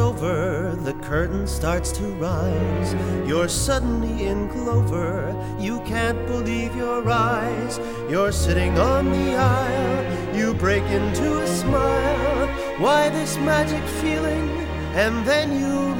over, the curtain starts to rise. You're suddenly in clover, you can't believe your eyes. You're sitting on the aisle, you break into a smile. Why this magic feeling? And then you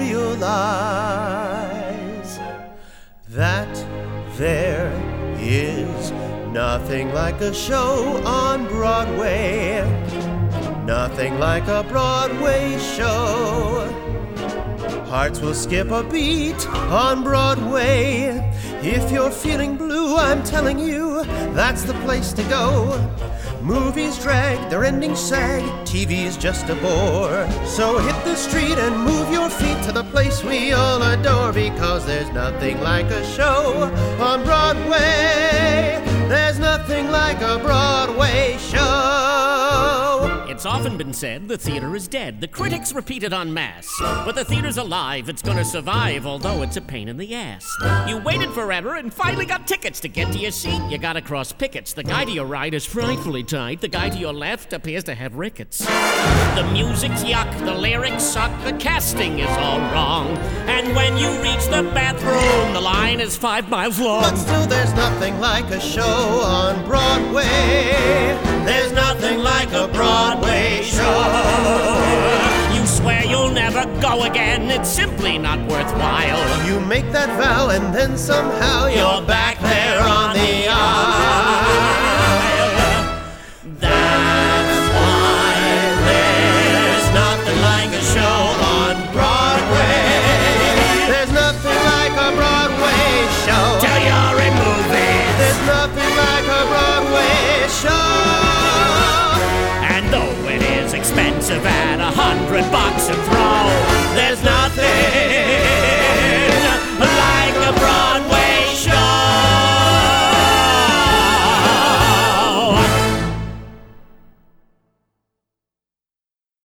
realize that there is nothing like a show on Broadway. Nothing like a Broadway show. Hearts will skip a beat on Broadway. If you're feeling blue, I'm telling you, that's the place to go. Movies drag, their endings sag, TV's just a bore. So hit the street and move your feet to the place we all adore, because there's nothing like a show on Broadway. There's nothing like a Broadway show. It's often been said the theater is dead. The critics repeat it en masse. But the theater's alive, it's gonna survive, although it's a pain in the ass. You waited forever and finally got tickets. To get to your seat, you gotta cross pickets. The guy to your right is frightfully tight. The guy to your left appears to have rickets. The music's yuck, the lyrics suck, the casting is all wrong. And when you reach the bathroom, the line is 5 miles long. But still there's nothing like a show on Broadway. There's nothing like a Broadway show. You swear you'll never go again, it's simply not worthwhile. You make that vow and then somehow you're back there on the aisle.